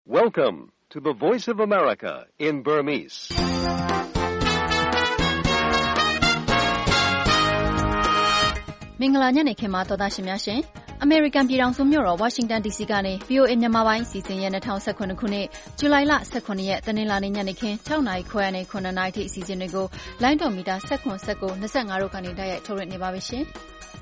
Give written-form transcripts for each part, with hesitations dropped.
Welcome to the Voice of America in Burmese. ။မင်္ဂလာညနေခင်းပါတော်သားရှင်များရှင်။ American ပြည်ထောင်စုမြို့တော် Washington DC ကနေ VOA မြန်မာပိုင်းအစီအစဉ်ရဲ့2019ခုနှစ်ဇူလိုင်လ18ရက်တနင်္လာနေ့ညနေခင်း6:00 နာရီခွဲနဲ့9:00 နာရီထိအစီအစဉ်တွေကိုလိုင်းတော်မီတာ19 19 25တို့ကနေတိုက်ရိုက်ထုတ်လွှင့်နေပါပြီရှင်။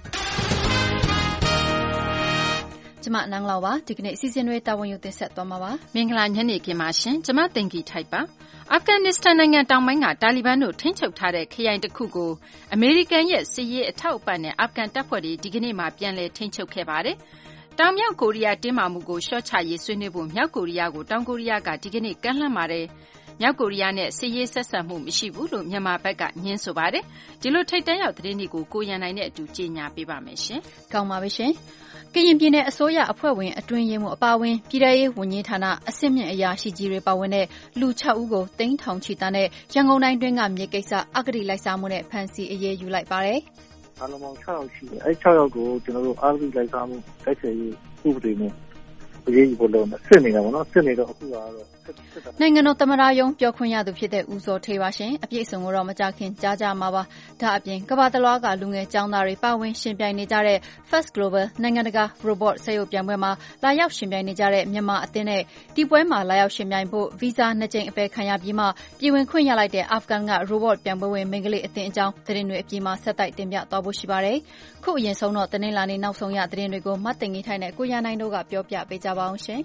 ကျမနန်းလောက်ပါဒီကနေ့အစီအစဉ်တွေတာဝန်ယူတင်ဆက်သွားမှာပါမင်္ဂလာညနေခင်းပါရှင်ကျမတင်ကြီးထိုက်ပါအာဖဂန်နစ္စတန်နိုင်ငံတောင်ပိုင်းကတာလီဘန်တို့ထိန်းချုပ်ထားတဲ့ခရိုင်တစ်ခုကိုအမေရိကန်ရဲ့စစ်ရေးအထောက်အပံ့နဲ့အာဖဂန်တပ်ဖွဲ့တွေဒီကနေ့မှပြန်လည်ထိန်းချုပ်ခဲ့ပါတယ်တောင်မြောက်ကိုရီးယားတင်းမာမှုကိုရှော့ချရေးဆွေးနွေးဖို့မြောက်ကိုရီးယားကိုတောင်ကိုရီးယားကဒီကနေ့ကမ်းလှမ်းပါတယ်မြောက်ကိုရီးယားနဲ့စစ်ရေးဆက်ဆံမှုမရှိဘူးလို့မြန်မာဘက်ကညင်းဆိုပါတယ်ဒီလိုထိတ်တန့်ရောက်သတင်းတွေကိုကိုရန်နိုင်တဲ့အတူကြေညာပေးပါမယ်ရှင်ကောင်းပါပြီရှင်ကရင်ပြည်နယ်အစိုးရအဖွဲ့ဝင်အတွင်းရေးမှူးအပါအဝင်ပြည်ထရေးဝန်ကြီးဌာနအဆင့်မြင့်အရာရှိကြီးတွေပါဝင်တဲ့လူ6ဦးကိုတိန်းထောင်ချီတန်းတဲ့ရန်ကုန်တိုင်းတွင်းကမြေကိစ္စအဂတိလိုက်စားမှုနဲ့ဖမ်းဆီးအရေးယူလိုက်ပါတယ်။အားလုံးပေါင်း6ယောက်ရှိတယ်။အဲဒီ6ယောက်ကိုကျွန်တော်တို့အဂတိလိုက်စားမှုတိုက်ဖျက်ရေးဥပဒေနဲ့အရေးယူဖို့လုပ်နေစစ်နေတာပေါ့နော်။စစ်နေတော့အခုကတော့နိုင်ငံတော်သမ္မတရုံးပြောခွင့်ရသူဖြစ်တဲ့ဦးစောထေးပါရှင်အပြည့်အစုံကိုတော့မကြခင်ကြားကြမှာပါဒါအပြင်ကမ္ဘာတလွှားကလူငယ်ကျောင်းသားတွေပါဝင်ရှင်ပြိုင်နေကြတဲ့ First Global နိုင်ငံတကာ Robot စက်ရုပ်ပြိုင်ပွဲမှာလာရောက်ရှင်ပြိုင်နေကြတဲ့မြန်မာအသင်းနဲ့ဒီပွဲမှာလာရောက်ရှင်ပြိုင်ဖို့ဗီဇာ2ကြိမ်အပယ်ခံရပြီးမှပြည်ဝင်ခွင့်ရလိုက်တဲ့အာဖဂန်က Robot ပြိုင်ပွဲဝင်မိန်းကလေးအသင်းအကြောင်းသတင်းတွေအပြင်မှာဆက်တိုက်တင်ပြသွားဖို့ရှိပါတယ်ခုအရင်ဆုံးတော့တနင်္လာနေ့နောက်ဆုံးရသတင်းတွေကိုမတ်တင်ကြီးထိုင်နဲ့ကိုရနိုင်တို့ကပြောပြပေးကြပါအောင်ရှင်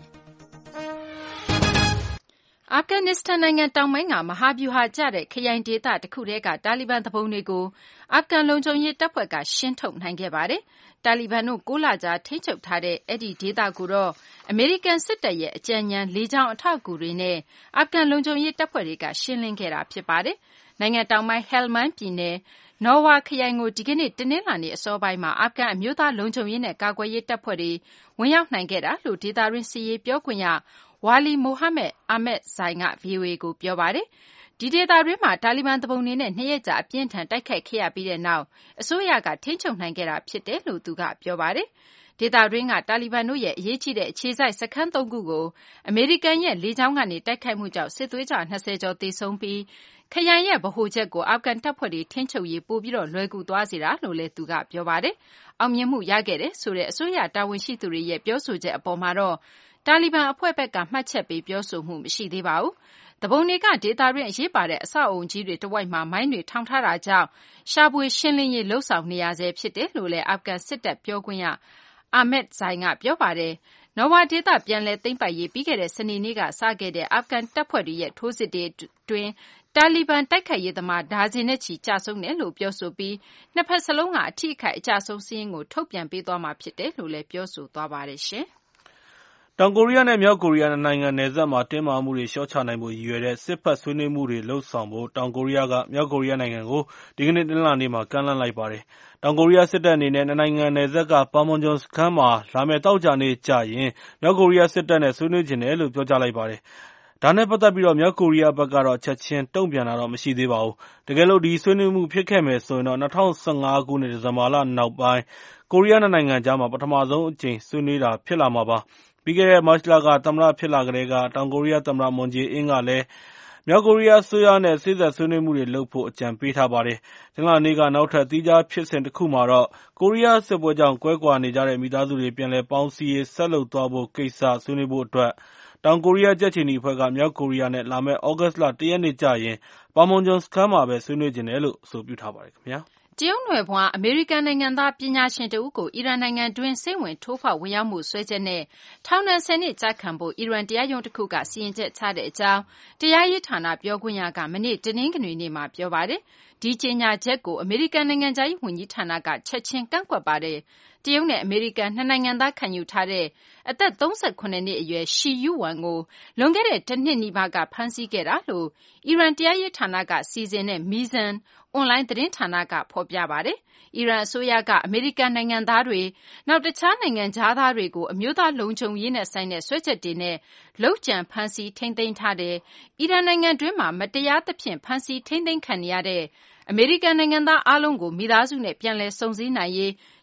အာဖဂန်နစ္စတန်နိုင်ငံတောင်ပိုင်းကမဟာဗျူဟာကျတဲ့ခရိုင်ဒေသတစ်ခုတည်းကတာလီဘန်သူပုန်တွေကိုအာဖဂန်လုံခြုံရေးတပ်ဖွဲ့ကရှင်းထုတ်နိုင်ခဲ့ပါတယ်။တာလီဘန်တို့9လကြာထိန်းချုပ်ထားတဲ့အဲ့ဒီဒေသကိုတော့အမေရိကန်စစ်တပ်ရဲ့အကြံဉာဏ်လေကြောင်းအထောက်အကူတွေနဲ့အာဖဂန်လုံခြုံရေးတပ်ဖွဲ့တွေကရှင်းလင်းခဲ့တာဖြစ်ပါတယ်။နိုင်ငံတောင်ပိုင်းဟဲလ်မန်ပြည်နယ်နော်ဝါခရိုင်ကိုဒီကနေ့တနင်္လာနေ့အစောပိုင်းမှာအာဖဂန်အမျိုးသားလုံခြုံရေးနဲ့ကာကွယ်ရေးတပ်ဖွဲ့တွေဝင်ရောက်နိုင်ခဲ့တာလို့ဒေသရင်းစီရေးပြောခွင့်ရဝါလီမိုဟာမက်အာမက်ဇိုင်က VOA ကိုပြောပါတယ်။ဒီဒေသတွင်းမှာတာလီဘန်သူပုန်တွေနဲ့2ရက်ကြာအပြင်းထန်တိုက်ခိုက်ခဲ့ရပြီးတဲ့နောက်အစိုးရကထိန်းချုပ်နိုင်ခဲ့တာဖြစ်တယ်လို့သူကပြောပါတယ်။ဒေသတွင်းကတာလီဘန်တို့ရဲ့အရေးကြီးတဲ့အခြေစိုက်စခန်း3ခုကိုအမေရိကန်ရဲ့လေကြောင်းကနေတိုက်ခိုက်မှုကြောင့်စစ်သွေးကြွ20ကျော်သေဆုံးပြီးခရိုင်ရဲ့ဗဟိုချက်ကိုအာဖဂန်တပ်ဖွဲ့တွေထိန်းချုပ်ရေးပိုပြီးတော့လွယ်ကူသွားစေတာလို့လည်းသူကပြောပါတယ်။အောင်မြင်မှုရခဲ့တဲ့ဆိုတဲ့အစိုးရတာဝန်ရှိသူတွေရဲ့ပြောဆိုချက်အပေါ်မှာတော့တာလီဘန်အဖွဲ့ဘက်ကမှတ်ချက်ပေးပြောဆိုမှုမရှိသေးပါဘူး။တပုံတွေကဒေသတွင်းအရေးပါတဲ့အဆောက်အုံကြီးတွေတဝိုက်မှာမိုင်းတွေထောင်ထားတာကြောင့်ရှာဖွေရှင်းလင်းရေးလှုပ်ဆောင်နေရဆဲဖြစ်တယ်လို့လည်းအာဖဂန်စစ်တပ်ပြောခွင့်ရအာမက်ဇိုင်ကပြောပါတယ်။နော်ဝါဒေသပြန်လည်သိမ်းပိုက်ရေးပြီးခဲ့တဲ့စနေနေ့ကစခဲ့တဲ့အာဖဂန်တပ်ဖွဲ့တွေရဲ့ထိုးစစ်တွေအတွင်းတာလီဘန်တိုက်ခိုက်ရေးသမားဒါဇင်နဲ့ချီကြာဆုံးတယ်လို့ပြောဆိုပြီးနှစ်ဖက်စလုံးကအထိအခိုက်အကျဆုံးစာရင်းကိုထုတ်ပြန်ပေးသွားမှာဖြစ်တယ်လို့လည်းပြောဆိုသွားပါတယ်ရှင်။တောင်ကိုရီးယားနဲ့မြောက်ကိုရီးယားနိုင်ငံနယ်စပ်မှာတင်းမာမှုတွေလျှော့ချနိုင်ဖို့ရည်ရွယ်တဲ့စစ်ဖက်ဆွေးနွေးမှုတွေလှုပ်ဆောင်ဖို့တောင်ကိုရီးယားကမြောက်ကိုရီးယားနိုင်ငံကိုဒီကနေ့တနင်္လာနေ့မှာကမ်းလှမ်းလိုက်ပါတယ်။တောင်ကိုရီးယားစစ်တပ်အနေနဲ့နိုင်ငံနယ်စပ်ကပါမွန်ဂျွန်စခန်းမှာလာမယ့်သောကြာနေ့ကျရင်မြောက်ကိုရီးယားစစ်တပ်နဲ့ဆွေးနွေးချင်တယ်လို့ပြောကြားလိုက်ပါတယ်။ဒါနဲ့ပတ်သက်ပြီးမြောက်ကိုရီးယားဘက်ကတော့ချက်ချင်းတုံ့ပြန်တာတော့မရှိသေးပါဘူး။တကယ်လို့ဒီဆွေးနွေးမှုဖြစ်ခဲ့မယ်ဆိုရင်တော့2015ခုနှစ်ဒီဇင်ဘာလနောက်ပိုင်းကိုရီးယားနိုင်ငံကြားမှာပထမဆုံးအကြိမ်ဆွေးနွေးတာဖြစ်လာမှာပါ။ပြီးခဲ့တဲ့မတ်လကသမ္မတဖြစ်လာကတည်းကတောင်ကိုရီးယားသမ္မတမွန်ဂျေအင်းကလည်းမြောက်ကိုရီးယားအစိုးရနဲ့စေ့စပ်ဆွေးနွေးမှုတွေလုပ်ဖို့အကြံပေးထားပါတယ်။တနင်္လာနေ့ကနောက်ထပ်သီးခြားဖြစ်စဉ်တစ်ခုမှာတော့ကိုရီးယားစစ်ပွဲကြောင့်ကွဲကွာနေကြတဲ့မိသားစုတွေပြန်လည်ပေါင်းစည်းရေးဆက်လုပ်သွားဖို့ကိစ္စဆွေးနွေးဖို့အတွက်တောင်ကိုရီးယားကြက်ချီနီအဖွဲ့ကမြောက်ကိုရီးယားနဲ့လာမယ့်သြဂုတ်လ1ရက်နေ့ကျရင်ပါမွန်ဂျွန်စခန်းမှာပဲဆွေးနွေးချင်တယ်လို့အဆိုပြုထားပါတယ်ခင်ဗျာ။တရုတ်နွယ်ဖွားအမေရိကန်နိုင်ငံသားပညာရှင်တဦးကိုအီရန်နိုင်ငံတွင်းစိမ့်ဝင်ထိုးဖောက်ဝင်ရောက်မှုစွဲချက်နဲ့ထောင်ဒဏ်10နှစ်ကျခံဖို့အီရန်တရားရုံးတစ်ခုကစီရင်ချက်ချတဲ့အကြောင်းတရားရေးဌာနပြောခွင့်ရကမနေ့တနင်္ဂနွေနေ့မှာပြောပါတယ်။ဒီကြေညာချက်ကိုအမေရိကန်နိုင်ငံခြားရေးဝန်ကြီးဌာနကချက်ချင်းကန့်ကွက်ပါတယ်။တရုတ်နဲ့အမေရိကန်နှစ်နိုင်ငံသားခံယူထားတဲ့အသက်38နှစ်အရွယ်ရှီယူဝမ်ကိုလွန်ခဲ့တဲ့တစ်နှစ်နီးပါးကဖမ်းဆီးခဲ့တာလို့အီရန်တရားရေးဌာနကစီစဉ်တဲ့မီဇန်အွန်လိုင်းသတင်းဌာနကဖော်ပြပါတယ်။အီရန်အစိုးရကအမေရိကန်နိုင်ငံသားတွေနောက်တခြားနိုင်ငံခြားသားတွေကိုအမျိုးသားလုံခြုံရေးနဲ့ဆိုင်တဲ့စွဲချက်တွေနဲ့လုပ်ကြံဖမ်းဆီးထိန်းသိမ်းထားတယ်။အီရန်နိုင်ငံတွင်းမှာမတရားသဖြင့်ဖမ်းဆီးထိန်းသိမ်းခံနေရတဲ့အမေရိကန်နိုင်ငံသားအားလုံးကိုမိသားစုနဲ့ပြန်လည်စုံစည်းနိုင်ရေး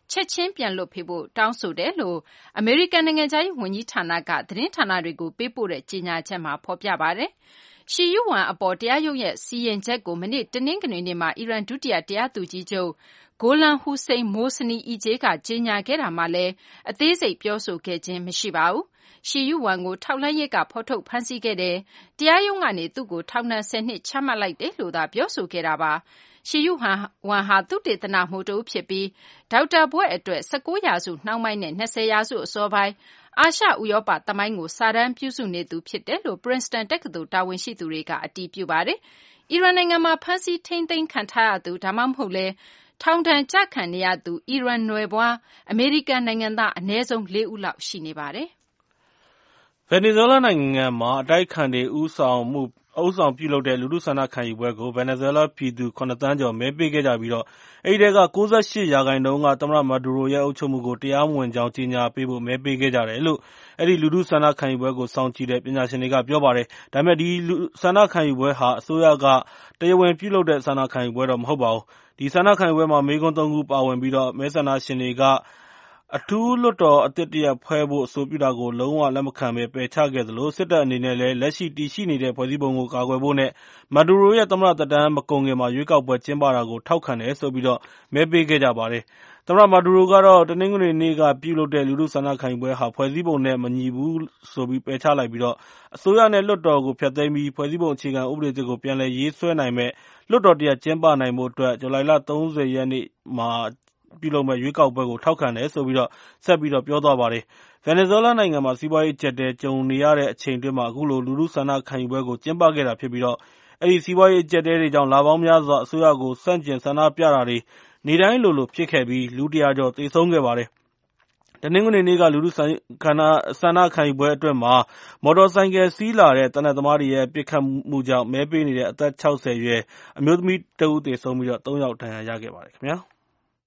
ချက်ချင်းပြန်လွှတ်ပေးဖို့တောင်းဆိုတယ်လို့အမေရိကန်နိုင်ငံခြားရေးဝန်ကြီးဌာနကသတင်းဌာနတွေကိုပေးပို့တဲ့ကြေညာချက်မှာဖော်ပြပါတယ်။ရှီယုဝမ်အပေါ်တရားရုံးရဲ့စီရင်ချက်ကိုမနေ့တနင်္ဂနွေနေ့မှာအီရန်ဒုတိယတရားသူကြီးချုပ်ဂိုလန်ဟူစိန်မိုဆနီအီဂျေးကကြေညာခဲ့တာမှလည်းအသေးစိတ်ပြောဆိုခဲ့ခြင်းမရှိပါဘူး။ရှီယုဝမ်ကိုထောက်လှမ်းရေးကဖော်ထုတ်ဖမ်းဆီးခဲ့တယ်။တရားရုံးကနေသူ့ကိုထောင်ဒဏ်10 နှစ်ချမှတ်လိုက်တယ်လို့သာပြောဆိုခဲ့တာပါ။ရှီယုဝမ်ဟာသုတေသနမှူးတဦးဖြစ်ပြီးဒေါက်တာဘွဲ့အတွက်19 ရာစုနှောင်းပိုင်းနဲ့20 ရာစုအစောပိုင်းအာရှဥရောပသမိုင်းကိုစာတမ်းပြုစုနေသူဖြစ်တယ်လို့ Princeton တက္ကသိုလ်တာဝန်ရှိသူတွေကအတည်ပြုပါတယ်။အီရန်နိုင်ငံမှာဖမ်းဆီးထိန်းသိမ်းခံထားရသူဒါမှမဟုတ်လဲထောင်ဒဏ်ကျခံနေရသူအီရန်နွယ်ဖွားအမေရိကန်နိုင်ငံသားအနည်းဆုံး4 ဦးလောက်ရှိနေပါတယ်။ဗင်နီဇွဲလားနိုင်ငံမှာအတိုက်အခံတွေဦးဆောင်ပြုလုပ်တဲ့လူထုဆန္ဒခံယူပွဲကိုဗင်နီဇွဲလားပြည်သူ9 သန်းကျော်မဲပေးခဲ့ကြပြီးအဲဒီထဲက98 ရာခိုင်နှုန်းကသမ္မတမာဒူရိုရဲ့အုပ်ချုပ်မှုကိုတရားမဝင်ကြောင်းကြေညာပေးဖို့မဲပေးခဲ့ကြတယ်လို့အဲဒီလူထုဆန္ဒခံယူပွဲကိုစောင့်ကြည့်တဲ့ပညာရှင်တွေကပြောပါတယ်။ဒါပေမဲ့ဒီဆန္ဒခံယူပွဲဟာအစိုးရကတရားဝင်ပြုလုပ်တဲ့ဆန္ဒခံယူပွဲတော့မဟုတ်ပါဘူး။ဒီဆန္ဒခံယူပွဲမှာမေးခွန်း 3 ခုပါဝင်ပြီးမဲဆန္ဒရှင်တွေကအထူးလွှတ်တော်အသစ်တရပ်ဖွဲ့ဖို့အဆိုပြုတာကိုလုံးဝလက်မခံဘဲပယ်ချခဲ့သလိုစစ်တပ်အနေနဲ့လည်းလက်ရှိတည်ရှိနေတဲ့ဖွဲ့စည်းပုံကိုကာကွယ်ဖို့နဲ့မာဒူရိုရဲ့သမ္မတသက်တမ်းမကုန်ခင်မှာရွေးကောက်ပွဲကျင်းပတာကိုထောက်ခံတယ်ဆိုပြီးမဲပေးခဲ့ကြပါတယ်။သမ္မတမာဒူရိုကတော့တနင်္ဂနွေနေ့ကပြုလုပ်တဲ့လူထုဆန္ဒခံယူပွဲဟာဖွဲ့စည်းပုံနဲ့မညီဘူးဆိုပြီးပယ်ချလိုက်ပြီးအစိုးရနဲ့လွှတ်တော်ကိုဖျက်သိမ်းပြီးဖွဲ့စည်းပုံအခြေခံဥပဒေသစ်ကိုပြန်လည်ရေးဆွဲနိုင်မဲ့လွှတ်တော်တရပ်ကျင်းပနိုင်ဖို့အတွက်ဇူလိုင်လ 30 ရက်နေ့မှာပြုလုပ်မဲ့ရွေးကောက်ပွဲကိုထောက်ခံတယ်ဆိုပြီးဆက်ပြီးပြောသွားပါတယ်။ဗင်နီဇွဲလားနိုင်ငံမှာစီးပွားရေးကျပ်တဲကြုံနေရတဲ့အချိန်အတွင်းမှာအခုလိုလူထုဆန္ဒခံယူပွဲကိုကျင်းပခဲ့တာဖြစ်ပြီးအဲဒီစီးပွားရေးကျပ်တဲတွေကြောင့်လပေါင်းများစွာအစိုးရကိုဆန့်ကျင်ဆန္ဒပြတာတွေနေ့တိုင်းလိုဖြစ်ခဲ့ပြီးလူ100 ကျော်သေဆုံးခဲ့ပါတယ်။တနင်္ဂနွေနေ့ကလူထုဆန္ဒခံယူပွဲအတွင်းမှာမော်တော်ဆိုင်ကယ်စီးလာတဲ့သေနတ်သမားတွေရဲ့ပစ်ခတ်မှုကြောင့်မဲပေးနေတဲ့အသက်60 အရွယ်အမျိုးသမီးတဦးသေဆုံးပြီး3 ယောက်ဒဏ်ရာရခဲ့ပါတယ်ခင်ဗျာ။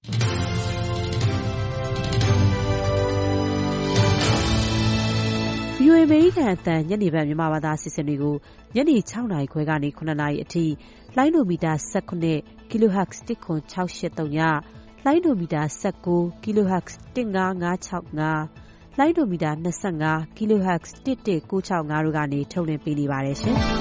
VOA အမေရိကန်အသံညနေပိုင်းမြန်မာဘာသာအစီအစဉ်တွေကိုညနေ 6 နာရီခွဲကနေ 9 နာရီအထိလိုင်းဒိုမီတာ19 kHz 10683ညလိုင်းဒိုမီတာ19 kHz 15565လိုင်းဒိုမီတာ25 kHz 11965တို့ကနေထုတ်လွှင့်ပေးနေပါတယ်ရှင်။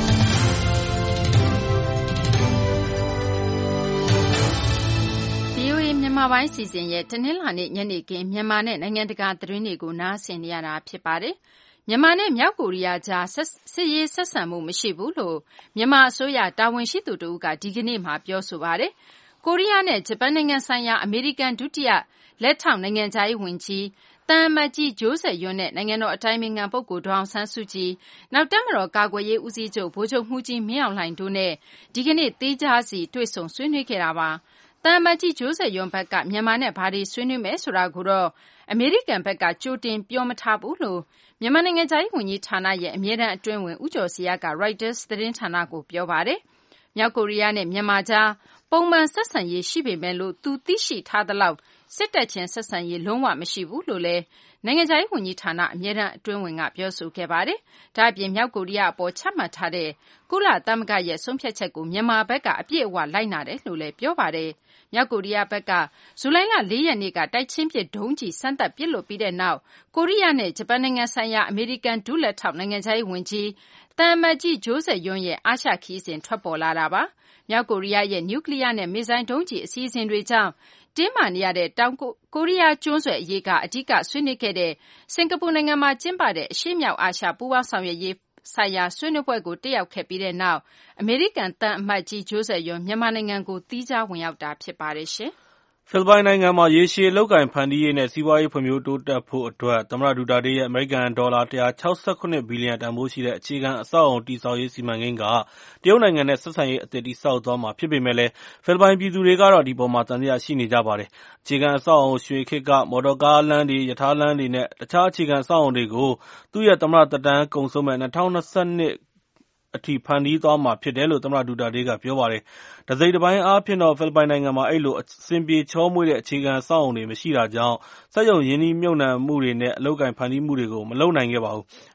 မြန်မာပိုင်းစီစဉ်ရဲ့တနင်္လာနေ့ညနေခင်းမြန်မာနဲ့နိုင်ငံတကာသတင်းတွေကိုနားဆင်နေရတာဖြစ်ပါတယ်။မြန်မာနဲ့မြောက်ကိုရီးယားကြားစစ်ရေးဆက်ဆံမှုမရှိဘူးလို့မြန်မာအစိုးရတာဝန်ရှိသူတဦးကဒီကနေ့မှပြောဆိုပါတယ်။ကိုရီးယားနဲ့ဂျပန်နိုင်ငံဆိုင်ရာအမေရိကန်ဒုတိယလက်ထောက်နိုင်ငံခြားရေးဝန်ကြီးသံအမတ်ကြီးဂျိုးဆက်ယွန်းနဲ့နိုင်ငံတော်အတိုင်ပင်ခံပုဂ္ဂိုလ်ဒေါ်အောင်ဆန်းစုကြည်နောက်တပ်မတော်ကာကွယ်ရေးဦးစီးချုပ်ဗိုလ်ချုပ်မှူးကြီးမင်းအောင်လှိုင်တို့နဲ့ဒီကနေ့သီးခြားစီတွေ့ဆုံဆွေးနွေးခဲ့တာပါ။သံအမတ်ကြီးဂျိုးဆက်ယွန်းဘက်ကမြန်မာနဲ့ဘာတွေဆွေးနွေးမယ်ဆိုတာကိုတော့အမေရိကန်ဘက်ကကြိုတင်ပြောမထားဘူးလို့မြန်မာနိုင်ငံခြားရေးဝန်ကြီးဌာနရဲ့အမြဲတမ်းအတွင်းဝန်ဦးကျော်ဇေယျက Reuters သတင်းဌာနကိုပြောပါတယ်။မြောက်ကိုရီးယားနဲ့မြန်မာကြားပုံမှန်ဆက်ဆံရေးရှိပေမဲ့လို့သူသိရှိထားသလောက်စစ်တပ်ချင်းဆက်ဆံရေးလုံးဝမရှိဘူးလို့လည်းနိုင်ငံခြားရေးဝန်ကြီးဌာနအမြဲတမ်းအတွင်းဝန်ကပြောဆိုခဲ့ပါတယ်။ဒါ့အပြင်မြောက်ကိုရီးယားအပေါ်ချမှတ်ထားတဲ့ကုလသမဂ္ဂရဲ့ဆုံးဖြတ်ချက်ကိုမြန်မာဘက်ကအပြည့်အဝလိုက်နာတယ်လို့လည်းပြောပါတယ်။မြောက်ကိုရီးယားဘက်ကဇူလိုင်လ 4 ရက်နေ့ကတိုက်ချင်းပစ်ဒုံးကျည်စမ်းသပ်ပစ်လွှတ်ပြီးတဲ့နောက်ကိုရီးယားနဲ့ဂျပန်နိုင်ငံဆိုင်ရာအမေရိကန်ဒုလက်ထောက်နိုင်ငံခြားရေးဝန်ကြီးသံအမတ်ကြီးဂျိုးဆက်ယွန်းရဲ့အာရှခရီးစဉ်ထွက်ပေါ်လာတာပါ။မြောက်ကိုရီးယားရဲ့နျူကလ িয়ার နဲ့မစ်ဇိုင်းဒုံးကျည်အစီအစဉ်တွေကြောင့်တင်းမာနေရတဲ့တောင်ကိုရီးယားကျွန်းဆွယ်အရေးကအဓိကဆွေးနွေးခဲ့တဲ့စင်ကာပူနိုင်ငံမှာကျင်းပတဲ့အရှေ့မြောက်အာရှပူးပေါင်းဆောင်ရွက်ရေးဆိုင်ရာဆွေးနွေးပွဲကိုတက်ရောက်ခဲ့ပြီးတဲ့နောက်အမေရိကန်သံအမတ်ကြီးဂျိုးဆက်ယွန်းမြန်မာနိုင်ငံကိုသီးခြားဝင်ရောက်တာဖြစ်ပါတယ်ရှင်။ဖိလစ်ပိုင်နိုင်ငံမှာရေရှည်အလုပ်အကိုင်ဖန်တီးရေးနဲ့စီးပွားရေးဖွံ့ဖြိုးတိုးတက်ဖို့အတွက်သမ္မတဒူတာတေးရဲ့အမေရိကန်ဒေါ်လာ167 ဘီလီယံတန်ဖိုးရှိတဲ့အခြေခံအဆောက်အအုံတည်ဆောက်ရေးစီမံကိန်းကတရုတ်နိုင်ငံနဲ့ဆက်ဆံရေးအသစ်တည်ဆောက်သွားမှာဖြစ်ပေမဲ့လည်းဖိလစ်ပိုင်ပြည်သူတွေကတော့ဒီပေါ်မှာသံသယရှိနေကြပါတယ်။အခြေခံအဆောက်အအုံရွှေခေတ်ကမော်တော်ကားလမ်းတွေရထားလမ်းတွေနဲ့တခြားအခြေခံအဆောက်အအုံတွေကိုသူ့ရဲ့သမ္မတသက်တမ်းကုန်ဆုံးမဲ့2022အထိဖန်တီးသွားမှာဖြစ်တယ်လို့သမ္မတဒူတာတေးကပြောပါတယ်။တစိတ်တပိုင်းအားဖြင့်တော့ဖိလစ်ပိုင်နိုင်ငံမှာအဲ့လိုအဆင်ပြေချောမွေ့တဲ့အခြေခံအဆောက်အအုံတွေမရှိတာကြောင့်စက်ရုံရင်းနှီးမြှုပ်နှံမှုတွေနဲ့အလုပ်အကိုင်ဖန်တီးမှုတွေကိုမလုပ်နိုင်ခဲ့ပါဘူး။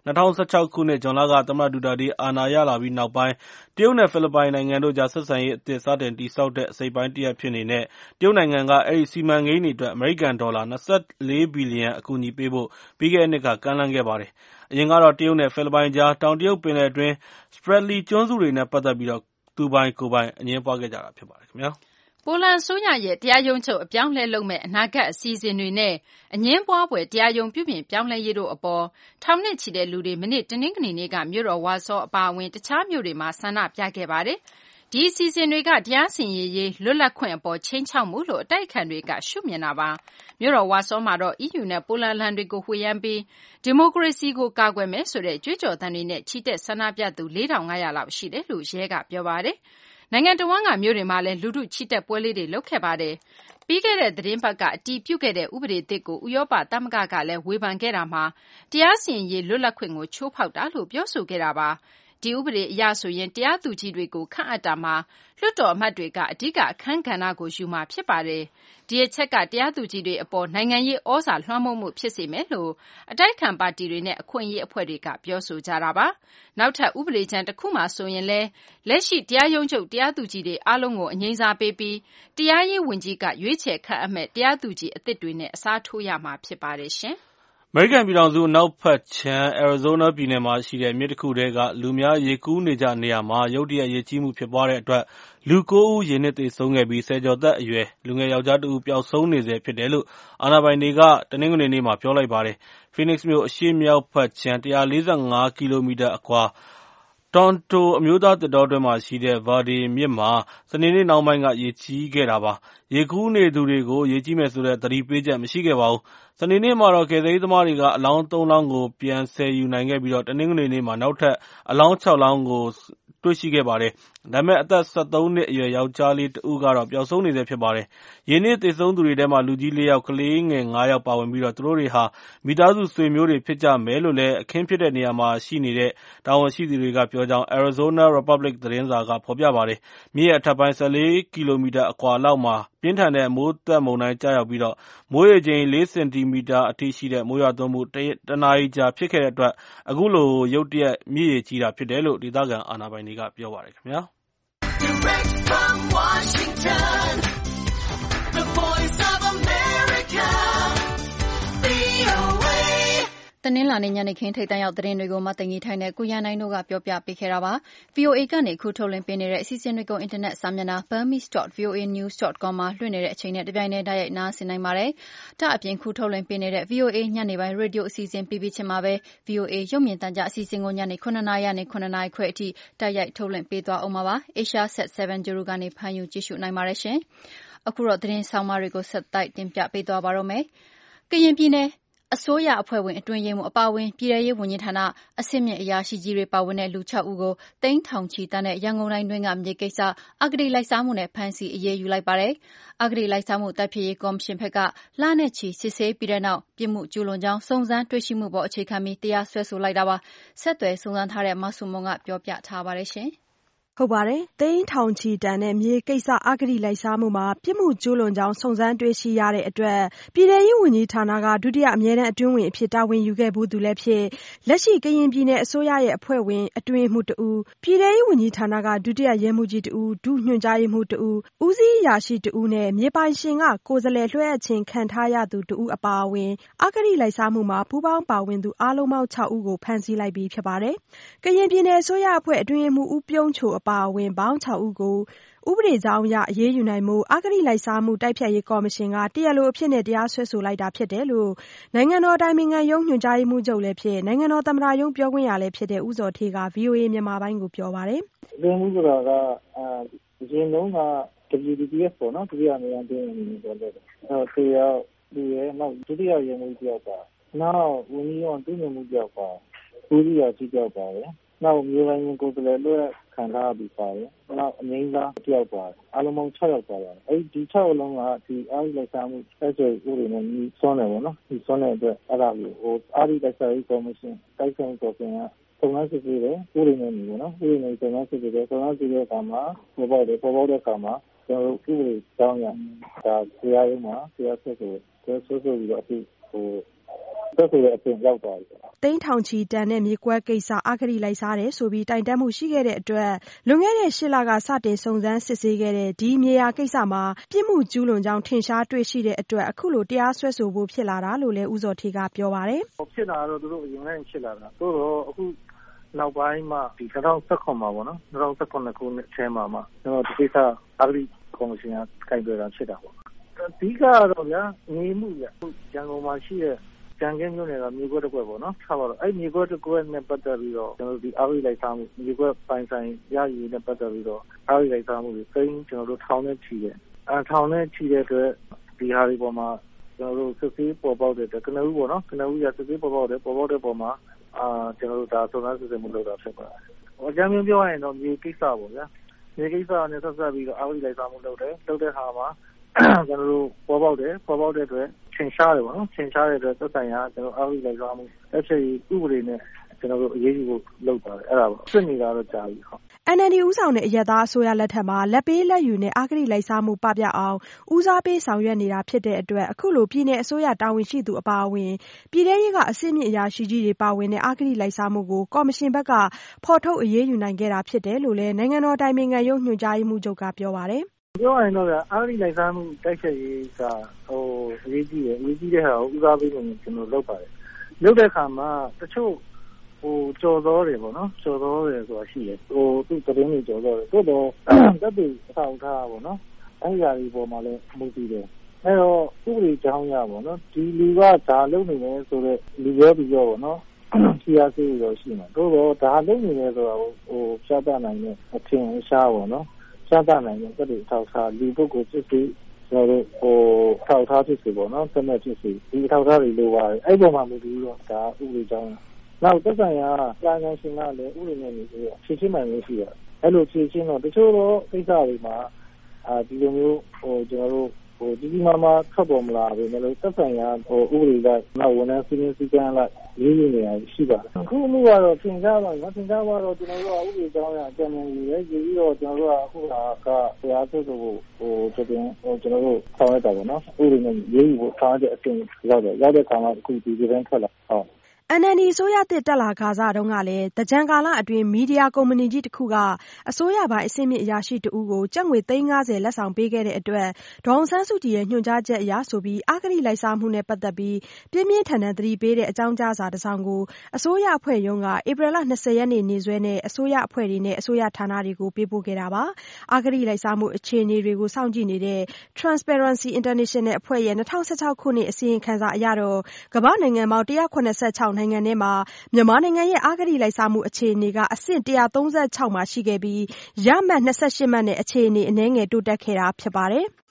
2016 ခုနှစ် ဇွန်လက သမ္မတ ဒူတာတေး အာဏာရလာပြီးနောက်ပိုင်း တရုတ်နဲ့ ဖိလစ်ပိုင်နိုင်ငံတို့ကြား ဆက်ဆံရေးအသစ် စတင်တည်ဆောက်တဲ့ အစိတ်အပိုင်းတရပ်ဖြစ်အနေနဲ့ တရုတ်နိုင်ငံက အဲဒီစီမံကိန်းတွေအတွက် အမေရိကန်ဒေါ်လာ 24 ဘီလီယံ အကူအညီပေးဖို့ ပြီးခဲ့တဲ့နှစ်က ကမ်းလှမ်းခဲ့ပါတယ်။ အရင်ကတော့ တရုတ်နဲ့ ဖိလစ်ပိုင်ကြား တောင်တရုတ်ပင်လယ်အတွင်း Spratly ကျွန်းစုတွေနဲ့ ပတ်သက်ပြီး သူပိုင်ကိုယ်ပိုင် အငြင်းပွားခဲ့ကြတာ ဖြစ်ပါတယ်။ပိုလန်အစိုးရရဲ့ တရားရုံးချုပ် အပြောင်းအလဲလုပ်မယ့် အနာဂတ်အစီအစဉ်တွေနဲ့ အငြင်းပွားဖွယ် တရားရုံးပြုပြင်ပြောင်းလဲရေးတို့အပေါ် ထောင်နဲ့ချီတဲ့လူတွေ မနေ့ တနင်္ဂနွေနေ့က မြို့တော်ဝါဆော အပါအဝင် တခြားမြို့တွေမှာ ဆန္ဒပြခဲ့ပါတယ်။ ဒီအစီအစဉ်တွေက တရားစီရင်ရေး လွတ်လပ်ခွင့်အပေါ် ခြိမ်းခြောက်မှုလို့ အတိုက်အခံတွေက ရှုမြင်တာပါ။ မြို့တော်ဝါဆောမှာတော့ EU နဲ့ ပိုလန်အလံတွေကို ဝှေ့ယမ်းပြီး ဒီမိုကရေစီကို ကာကွယ်မယ်ဆိုတဲ့ ကြွေးကြော်သံတွေနဲ့ ချီတက်ဆန္ဒပြသူ ၄,၅၀၀ လောက်ရှိတယ်လို့ ရဲက ပြောပါတယ်။ နိုင်ငံတဝန်းက မြို့တွေမှာလည်း လူထုချီတက်ပွဲလေးတွေ လုပ်ခဲ့ပါတယ်။ ပြီးခဲ့တဲ့ သီတင်းပတ်က အတည်ပြုခဲ့တဲ့ ဥပဒေသစ်ကို ဥရောပသမဂ္ဂကလည်း ဝေဖန်ခဲ့တာမှာ တရားစီရင်ရေး လွတ်လပ်ခွင့်ကို ချိုးဖောက်တာလို့ ပြောဆိုခဲ့တာပါ။ ဒီဥပဒေအရဆိုရင် တရားသူကြီးတွေကို ခန့်အပ်တာမှာ လွှတ်တော်အမတ်တွေက အဓိကအခန်းကဏ္ဍကို ယူမှာဖြစ်ပါတယ်။ ဒီအချက်က တရားသူကြီးတွေအပေါ် နိုင်ငံရေးသြဇာလွှမ်းမိုးမှု ဖြစ်စေမယ်လို့ အတိုက်အခံပါတီတွေနဲ့ အခွင့်အရေးအဖွဲ့တွေက ပြောဆိုကြတာပါ။ နောက်ထပ် ဥပဒေကြမ်းတခုမှာဆိုရင်လည်း လက်ရှိ တရားရုံးချုပ် တရားသူကြီးတွေ အားလုံးကို အငြိမ်းစားပေးပြီး တရားရေးဝန်ကြီးက ရွေးချယ်ခန့်အပ်မယ့် တရားသူကြီးအသစ်တွေနဲ့ အစားထိုးရမှာ ဖြစ်ပါတယ်။အမေရိကန်ပြည်ထောင်စု အနောက်ဘက်ခြမ်း အရီဇိုးနားပြည်နယ်မှာရှိတဲ့ မြစ်တခုထဲက လူအများရေကူးနေကြနေရာမှာ ရုတ်တရက် ရေကြီးမှုဖြစ်ပွားတဲ့အတွက် လူ 9 ဦး ရေနစ်သေဆုံးခဲ့ပြီး ဆယ်ကျော်သက်အရွယ် လူငယ်ယောက်ျားတဦး ပျောက်ဆုံးနေဆဲဖြစ်တယ်လို့ အာဏာပိုင်တွေက တနင်္ဂနွေနေ့မှာ ပြောလိုက်ပါတယ်။ Phoenix မြို့ အရှေ့မြောက်ဘက်ခြမ်း ၁၄၅ ကီလိုမီတာအကွာ Tonto အမျိုးသားသစ်တောအတွင်းမှာရှိတဲ့ Verde မြစ်မှာ စနေနေ့နှောင်းပိုင်းက ရေကြီးခဲ့တာပါ။ ရေကူးနေသူတွေကို ရေကြီးမယ်ဆိုတဲ့ သတိပေးချက် မရှိခဲ့ပါဘူး။ စနေနေ့မှာတော့ ကယ်ဆယ်ရေးသမားတွေက အလောင်း ၃ လောင်းကို ပြန်ဆယ်ယူနိုင်ခဲ့ပြီး တနင်္ဂနွေနေ့မှာ နောက်ထပ် အလောင်း ၆ လောင်းကို တွေ့ရှိခဲ့ပါတယ်။ ဒါပေမယ့် အသက် ၁၃ နှစ်အရွယ် ယောက်ျားလေးတဦးကတော့ ပျောက်ဆုံးနေဆဲ ဖြစ်ပါတယ်။ ရေနစ်သေဆုံးသူတွေထဲမှာ လူကြီး ၄ ယောက်၊ ကလေးငယ် ၅ ယောက် ပါဝင်ပြီး သူတို့တွေဟာ မိသားစုဆွေမျိုးတွေ ဖြစ်ကြမယ်လို့ အခင်းဖြစ်တဲ့နေရာမှာရှိနေတဲ့ တာဝန်ရှိသူတွေက ပြောကြောင်း Arizona Republic သတင်းစာက ဖော်ပြပါတယ်။ မြစ်ရဲ့အထက်ပိုင်း ၁၄ ကီလိုမီတာအကွာလောက်မှာ ပြင်းထန်တဲ့ မိုးသက်မုန်တိုင်းကျရောက်ပြီး မိုးရေချိန် ၄ စင်တီမီတာအထိရှိတဲ့ မိုးရွာသွန်းမှု ၁ နာရီကြာ ဖြစ်ခဲ့တဲ့အတွက် အခုလို ရုတ်တရက် မြစ်ရေကြီးတာဖြစ်တယ်လို့ ဒေသခံအာဏာပိုင်တွေက ပြောပါတယ်။ Direct from Washington, the voice of America, VOA. တနင်္လာနေ့ ညနေခင်းထိပ်တန်းရောက်သတင်းတွေကို မသိင်္ဂီထိုက်နဲ့ ကိုရန်နိုင်တို့က ပြောပြပေးခဲ့တာပါ။ VOA ကနေ အခုထုတ်လွှင့်ပေးနေတဲ့အစီအစဉ်တွေကို အင်တာနက်စာမျက်နှာ burmese.voanews.com မှာ လွှင့်နေတဲ့အချိန်နဲ့ တပြိုင်တည်း တိုက်ရိုက်နားဆင်နိုင်ပါတယ်။ ဒါ့အပြင် အခုထုတ်လွှင့်ပေးနေတဲ့ VOA ညနေပိုင်း ရေဒီယိုအစီအစဉ်ပြီးပြီးချင်းမှာပဲ VOA ရုပ်မြင်သံကြားအစီအစဉ်ကို ညနေ ၇ နာရီကနေ ၇ နာရီခွဲအထိ တိုက်ရိုက်ထုတ်လွှင့်ပေးသွားဦးမှာပါ။ Asia Sat 7 ဂြိုဟ်တုကနေ ဖမ်းယူကြည့်ရှုနိုင်ပါတယ်။ အခုတော့ သတင်းဆောင်းပါးတွေကို ဆက်တိုက်တင်ပြပေးသွားပါမယ်။ ကရင်ပြည်နယ်အစိုးရအဖွဲ့ဝင် အတွင်းရေးမှူးအပါအဝင် ပြည်ထဲရေးဝန်ကြီးဌာန အဆင့်မြင့်အရာရှိကြီးတွေပါဝင်တဲ့ လူ 6 ဦးကို သိန်းထောင်ချီတန်တဲ့ ရန်ကုန်တိုင်းတွင်းက မြေကိစ္စ အဂတိလိုက်စားမှုနဲ့ ဖမ်းဆီးအရေးယူလိုက်ပါတယ်။ အဂတိလိုက်စားမှုတိုက်ဖျက်ရေးကော်မရှင်ဘက်က လနဲ့ချီစစ်ဆေးပြီးတဲ့နောက် ပြစ်မှုကျူးလွန်ကြောင်း စုံစမ်းတွေ့ရှိမှုအပေါ် အခြေခံပြီး တရားစွဲဆိုလိုက်တာပါ။ ဆက်သွယ်စုံစမ်းထားတဲ့ မဆုမွန် ပြောပြထားပါတယ်။သိန်းထောင်ချီတန်တဲ့မြေကိစ္စ အဂတိလိုက်စားမှုမှာ ပြစ်မှုကျူးလွန်ကြောင်း စုံစမ်းတွေ့ရှိရတဲ့အတွက် ပြည်ထဲရေးဝန်ကြီးဌာနက ဒုတိယအမြဲတမ်းအတွင်းဝန်အဖြစ် တာဝန်ယူခဲ့ဖူးသူလည်းဖြစ် လက်ရှိ ကရင်ပြည်နယ်အစိုးရအဖွဲ့ဝင် အတွင်းရေးမှူးတဦး၊ ပြည်ထဲရေးဝန်ကြီးဌာနက ဒုတိယရဲမှူးကြီးတဦး၊ ဒုညွှန်ကြားရေးမှူးတဦး၊ ဦးစီးအရာရှိတဦးနဲ့ မြေပိုင်ရှင်က ကိုယ်စားလှယ်လွှဲအပ်ခြင်းခံထားရသူတဦးအပါအဝင် အဂတိလိုက်စားမှုမှာ ပူးပေါင်းပါဝင်သူ အားလုံးပေါင်း 6 ဦးကို ဖမ်းဆီးလိုက်ပြီဖြစ်ပါတယ်။ ကရင်ပြည်နယ်အစိုးရအဖွဲ့ အတွင်းရေးမှူး ဦးပြုံးချိုအပါအဝင် ပေါင်း 6 ဦးကို ဥပဒေကြောင်းအရ အရေးယူနိုင်ဖို့ အဂတိလိုက်စားမှုတိုက်ဖျက်ရေးကော်မရှင်က တရားလိုအဖြစ် တရားစွဲဆိုလိုက်တာဖြစ်တယ်လို့ နိုင်ငံတော်အတိုင်ပင်ခံရုံး ညွှန်ကြားရေးမှူးချုပ်လည်းဖြစ် နိုင်ငံတော်သမ္မတရုံးပြောခွင့်ရလည်းဖြစ်တဲ့ ဦးဇော်ဌေးက VOA မြန်မာပိုင်းကိုပြောပါတယ်။ "အတွင်းမှုဆိုတာက အရင်တုန်းက WDPS ပေါ့နော် ဒုတိယအမြဲတမ်းအတွင်းဝန်အနေနဲ့လုပ်တယ်။ သူရယ် နောက်ဒုတိယရဲမှူးကြီးတယောက်ပါတယ်။ နောက်ဝန်ကြီးရုံးက ဒုညွှန်မှူးတယောက်ပါတယ်။ ဦးစီးအရာရှိတယောက်ပါတယ်။ နောက်မြေပိုင်ရှင်ကိုယ်စားလှယ်လွှဲခံထားရသူပါတယ်။ နောက်အငြိမ်းစားတယောက်ပါတယ်။ အားလုံးပေါင်း 6 ယောက်ပါပါတယ်။ ဒီ 6 ယောက်လုံးက အဂတိလိုက်စားမှုတိုက်ဖျက်ရေးဥပဒေနဲ့ ငြိစွန်းတယ်ပေါ့နော်။ ငြိစွန်းတဲ့အတွက် အဲဒါကို အဂတိလိုက်စားရေးကော်မရှင်က စုံစမ်းစစ်ဆေးတယ်။ ဥပဒေနဲ့အညီပေါ့နော်။ ဥပဒေနဲ့အညီစုံစမ်းစစ်ဆေးတယ်။ စုံစမ်းစစ်ဆေးတဲ့အခါမှာ ပေါ်ပေါက်တယ်။ ပေါ်ပေါက်တဲ့အခါမှာ ကျနော်တို့ ဥပဒေကြောင်းအရ တရားရုံးမှာ တရားစွဲဆိုတယ်။ တရားစွဲဆိုပြီးတော့ အခုသက်ဆိုတဲ့အပြင်ရောက်သွားပြီ။သိန်းထောင်ချီတန်တဲ့မြေကွက်ကိစ္စအဂတိလိုက်စားတယ်ဆိုပြီးတိုင်တန်းမှုရှိခဲ့တဲ့အတွက်လွန်ခဲ့တဲ့8လကစတင်စုံစမ်းစစ်ဆေးခဲ့တဲ့ဒီမြေယာကိစ္စမှာပြစ်မှုကျူးလွန်ကြောင်းထင်ရှားတွေ့ရှိတဲ့အတွက်အခုလိုတရားစွဲဆိုဖို့ဖြစ်လာတာလို့လည်းဦးဇော်ဌေးကပြောပါတယ်။ဖြစ်လာတော့သူတို့အရင်ကဖြစ်လာတာ။သို့တော့အခုနောက်ပိုင်းမှာဒီ2019မှာပေါ့နော်2019ခုနှစ်ထဲမှာကျွန်တော်ဒီကိစ္စအဂတိကော်မရှင်ကကိုင်တွယ်တာဖြစ်တာပေါ့။အဓိကတော့ဗျာနေမှုဗျ။ရန်ကုန်မှာရှိတဲ့ကြံခင်းမြို့နယ်ကမြေကွက်တစ်ကွက်ပေါ့နော်ထားပါတော့အဲ့မြေကွက်တစ်ကွက်နဲ့ပတ်သက်ပြီးတော့ကျွန်တော်တို့ဒီအဂတိလိုက်စားမှုမြေကွက်ပိုင်ဆိုင်ရယူနဲ့ပတ်သက်ပြီးတော့အဂတိလိုက်စားမှုတွေသိန်းကျွန်တော်တို့ထောင်နဲ့ချီတယ်ထောင်နဲ့ချီတဲ့အတွက်ဒီဟာတွေပေါ်မှာကျွန်တော်တို့စစ်ဆေးပေါ်ပေါက်တဲ့ကနဦးပေါ့နော်ကနဦးရစစ်ဆေးပေါ်ပေါက်တဲ့ပေါ်မှာကျွန်တော်တို့ဒါစုံစမ်းစစ်ဆေးမှုလုပ်တာဖြစ်ပါတယ်။အကြမ်းဖျင်းပြောရရင်တော့မြေကိစ္စပေါ့ဗျာ။မြေကိစ္စနဲ့ဆက်ဆက်ပြီးတော့အဂတိလိုက်စားမှုလုပ်တဲ့ဟာမှာကျွန်တော်တို့ပေါ်ပေါက်တဲ့အတွက်ထင်ရှားတယ်ပေါ့နော်ထင်ရှားတဲ့အတွက်သက်ဆိုင်ရာကျွန်တော်အဂတိလိုက်စားမှုအဲ့ဒီဥပဒေနဲ့ကျွန်တော်တို့အရေးယူဖို့လုပ်ပါတယ်အဲ့ဒါပေါ့ဖြစ်နေတာတော့ကြာပြီဟုတ် NLD ဦးဆောင်တဲ့အရပ်သားအစိုးရလက်ထက်မှာလက်ပေးလက်ယူနဲ့အဂတိလိုက်စားမှုပပျောက်အောင်ဦးစားပေးဆောင်ရွက်နေတာဖြစ်တဲ့အတွက်အခုလိုပြည်내အစိုးရတာဝန်ရှိသူအပါအဝင်ပြည်ထရေးကအဆင့်မြင့်အရာရှိကြီးတွေပါဝင်တဲ့အဂတိလိုက်စားမှုကိုကော်မရှင်ဘက်ကဖော်ထုတ်အရေးယူနိုင်ခဲ့တာဖြစ်တယ်လို့လည်းနိုင်ငံတော်တိုင်ပင်ခံရုံးညွှန်ကြားရေးမှူးချုပ်ကပြောပါတယ်ပြောရရင်တော့အဂတိလိုက်စားမှုတိုက်ဖျက်ရေးကအရေးကြီးတယ်အရေးကြီးတဲ့ဟာကိုဦးစားပေးနေကျွန်တော်လုပ်ပါတယ်လုပ်တဲ့အခါမှာတချို့ကြော်သောတယ်ပေါ့နော်ကြော်သောတယ်ဆိုတာရှိတယ်သူသတင်းတွေကြော်သောတယ်တိုးတော့တပ်တွေအထောက်ထားပေါ့နော်အဲ့ဒီအရာတွေပေါ်မှာလည်းမူတည်တယ်အဲ့တော့ဥပဒေကြောင်းရပေါ့နော်ဒီလူကဒါလုပ်နေတယ်ဆိုတော့လူရောပြီးတော့ပေါ့နော်CRCရောရှိမှာတိုးတော့ဒါလုပ်နေတယ်ဆိုတာဖြတ်တတ်နိုင်တဲ့အထင်ရှားပေါ့နော်ဖြတ်တတ်နိုင်တဲ့တပ်တွေအထောက်ထားလူပုဂ္ဂိုလ်ဖြစ်ပြီးကျွန်တော်တို့ထောက်ထားဖြစ်စီပေါ့နော်သက်မဲ့ဖြစ်စီဒီထောက်ထားတွေလိုပါတယ်အဲ့ပေါ်မှာမူတည်ပြီးတော့ဒါဥပဒေကြောင်းနောက်သက်ဆိုင်ရာကာယရှင်ကလည်းဥပဒေနဲ့နေပြီးတော့ဖြည့်ချင်းမှန်လို့ရှိရတယ်အဲ့လိုဖြည့်ချင်းတော့တချို့တော့ကိစ္စတွေမှာဒီလိုမျိုးကျွန်တော်တို့ကြီးမားမားထွက်ပေါ်မလာဘူးလည်းသက်ဆိုင်ရာဥပဒေကနောက်ဝန်ထမ်းစီမင်းစည်းကမ်းလိုက်ရေးနေရရှိပါတယ်အခုမှုကတော့သင်ကြားပါတော့ကျွန်တော်တို့ကဥပဒေကြောင်းရအကြံဉာဏ်ယူရဲယူပြီးတော့ကျွန်တော်တို့ကအခုကတရားစွဲဆိုဖို့ကျွန်တော်တို့ဆောင်ရတာပေါ့နော်ဥပဒေနဲ့ရေးယူဖို့ဆောင်ရတဲ့အဆင့်ရောက်တဲ့ခါမှာအခုဒီတိုင်းထွက်လာဟုတ် NLD အစိုးရသစ်တက်လာခါစတုန်းကလည်းသကြံကာလအတွင်းမီဒီယာကုမ္ပဏီကြီးတစ်ခုကအစိုးရပိုင်းအဆင့်မြင့်အရာရှိတဦးကိုကျပ်ငွေ350လက်ဆောင်ပေးခဲ့တဲ့အတွက်ဒေါ်အောင်ဆန်းစုကြည်ရဲ့ညွှန်ကြားချက်အရဆိုပြီးအဂတိလိုက်စားမှုနဲ့ပတ်သက်ပြီးပြင်းပြင်းထန်ထန်သတိပေးတဲ့အကြောင်းကြားစာတစ်စောင်ကိုအစိုးရအဖွဲ့ရုံးကဧပြီလ20ရက်နေ့နေ့စွဲနဲ့အစိုးရအဖွဲ့တွေနဲ့အစိုးရဌာနတွေကိုပေးပို့ခဲ့တာပါ။အဂတိလိုက်စားမှုအခြေအနေတွေကိုစောင့်ကြည့်နေတဲ့ Transparency International အဖွဲ့ရဲ့2016ခုနှစ်အစီရင်ခံစာအရတော့ကမ္ဘာနိုင်ငံပေါင်း186နိုင်ငံထဲမှာမြန်မာနိုင်ငံရဲ့အဂတိလိုက်စားမှုအခြေအနေကအဆင့်136မှာရှိခဲ့ပြီးရမှတ်28မှတ်နဲ့အခြေအနေအနည်းငယ်တိုးတက်ခဲ့တာဖြစ်ပါတယ်။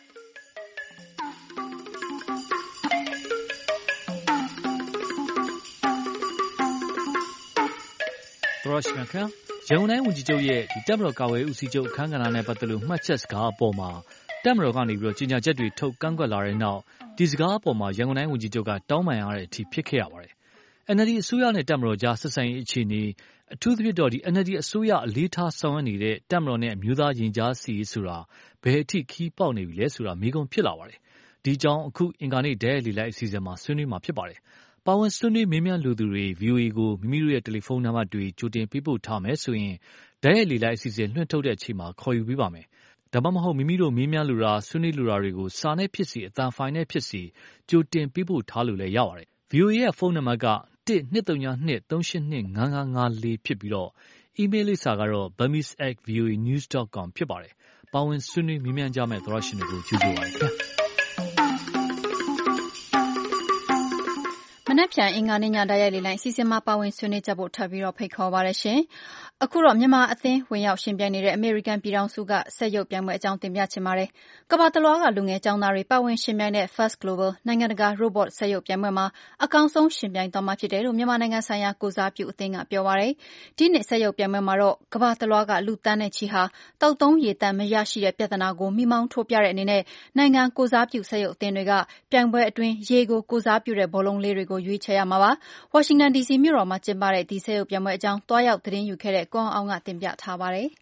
သောရရှိမြခင်ရန်ကုန်တိုင်းဝန်ကြီးချုပ်ရဲ့ဒီတပ်မတော်ကာကွယ်ရေးဦးစီးချုပ်အခမ်းကဏ္ဍနဲ့ပတ်သက်လို့မှတ်ချက်စကားအပေါ်မှာတပ်မတော်ကနေပြီးတော့ကြေညာချက်တွေထုတ်ကန့်ကွက်လာတဲ့နောက်ဒီစကားအပေါ်မှာရန်ကုန်တိုင်းဝန်ကြီးချုပ်ကတောင်းပန်ရတဲ့အထိဖြစ်ခဲ့ရပါတယ်။ NLD အစိုးရနဲ့တပ်မတော်ကြားဆက်ဆံရေးအခြေအနေအထူးသဖြင့်တော့ဒီ NLD အစိုးရအလေးထားဆောင်ရွက်နေတဲ့တပ်မတော်နဲ့အမျိုးသားရင်ကြားစီရေးဆိုတာဘယ်အထိခီးပေါက်နေပြီလဲဆိုတာမေးခွန်းဖြစ်လာပါတယ်။ဒီကြောင်းအခုအင်္ဂါနေ့ဒဲလီလိုက်အစီအစဉ်မှာဆွေးနွေးမှာဖြစ်ပါတယ်။ပါဝင်ဆွေးနွေးမေးမြန်းလူသူတွေ VOA ကိုမိမိတို့ရဲ့တယ်လီဖုန်းနံပါတ်တွေကြိုတင်ပေးပို့ထားမယ်ဆိုရင်ဒဲလီလိုက်အစီအစဉ်လွှင့်ထုတ်တဲ့အချိန်မှာခေါ်ယူပေးပါမယ်။ဒါမှမဟုတ်မိမိတို့မေးမြန်းလူတာဆွေးနွေးလူတာတွေကိုစာနဲ့ဖြစ်စီအသံဖိုင်နဲ့ဖြစ်စီကြိုတင်ပေးပို့ထားလို့လည်းရပါတယ်။ VOA ရဲ့ဖုန်းနံပါတ်က1-202-382-5554ဖြစ်ပြီးတော့အီးမေးလ်လိပ်စာကတော့ burmese@voanews.com ဖြစ်ပါတယ်။ပါဝင်ဆွေးနွေးမေးမြန်းကြမယ့်သောရရှင်တွေကိုကျေးဇူးပါခင်ဗျာ။မနက်ဖြန်အင်္ဂါနေ့ညတိုက်ရိုက်လေလိုင်းအစီအစဉ်မှာပါဝင်ဆွေးနွေးကြဖို့ထပ်ပြီးတော့ဖိတ်ခေါ်ပါရရှင်။အခုတော့မြန်မာအသင်းဝင်ရောက်ရှင်ပြိုင်နေတဲ့အမေရိကန်ပြည်ထောင်စုကဆက်ရုပ်ပြိုင်ပွဲအကြောင်းတင်ပြချင်ပါတယ်။ကမ္ဘာတလွှားကလူငယ်ကျောင်းသားတွေပါဝင်ရှင်ပြိုင်တဲ့ First Global နိုင်ငံတကာ Robot ဆက်ရုပ်ပြိုင်ပွဲမှာအကောင်းဆုံးရှင်ပြိုင်သွားမှာဖြစ်တယ်လို့မြန်မာနိုင်ငံဆိုင်ရာကိုစားပြုအသင်းကပြောပါတယ်။ဒီနှစ်ဆက်ရုပ်ပြိုင်ပွဲမှာတော့ကမ္ဘာတလွှားကလူသန်းနဲ့ချီဟာတောက်သုံးရေသန့်မရရှိတဲ့ပြဿနာကိုမိမောင်းထိုးပြတဲ့အနေနဲ့နိုင်ငံကိုစားပြုဆက်ရုပ်အသင်းတွေကပြိုင်ပွဲအတွင်းရေကိုကိုစားပြုတဲ့ဘောလုံးလေးတွေကိုရွေးချယ်ရမှာပါ။ဝါရှင်တန် DC မြို့တော်မှာကျင်းပတဲ့ဒီဆက်ရုပ်ပြိုင်ပွဲအကြောင်းတွားရောက်သတင်းယူခဲ့တဲ့ကွန်အောင်ကတင်ပြထားပါတယ်